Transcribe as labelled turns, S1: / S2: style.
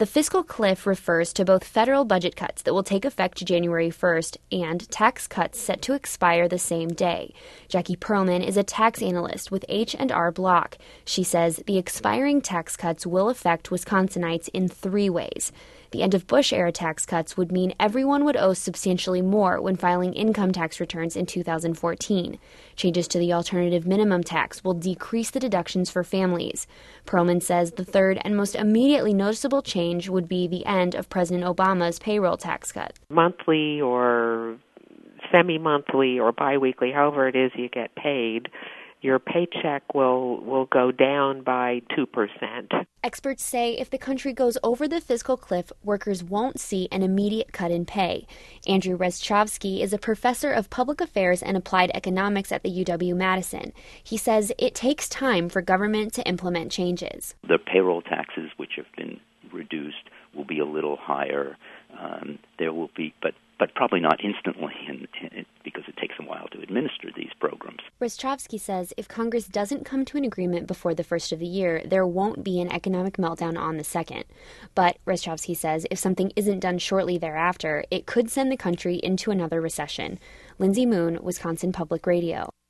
S1: The fiscal cliff refers to both federal budget cuts that will take effect January 1st and tax cuts set to expire the same day. Jackie Perlman is a tax analyst with H&R Block. She says the expiring tax cuts will affect Wisconsinites in three ways. The end of Bush-era tax cuts would mean everyone would owe substantially more when filing income tax returns in 2014. Changes to the alternative minimum tax will decrease the deductions for families. Perlman says the third and most immediately noticeable change would be the end of President Obama's payroll tax cut.
S2: Monthly or semi-monthly or biweekly, however it is you get paid, your paycheck will go down by 2%.
S1: Experts say if the country goes over the fiscal cliff, workers won't see an immediate cut in pay. Andrew Rzeczkowski is a professor of public affairs and applied economics at the UW-Madison. He says it takes time for government to implement changes.
S3: The payroll taxes, which have been reduced, will be a little higher. There will be, but probably not instantly, because it takes a while to administer these programs.
S1: Rzeczkowski says if Congress doesn't come to an agreement before the first of the year, there won't be an economic meltdown on the second. But Rzeczkowski says if something isn't done shortly thereafter, it could send the country into another recession. Lindsay Moon, Wisconsin Public Radio.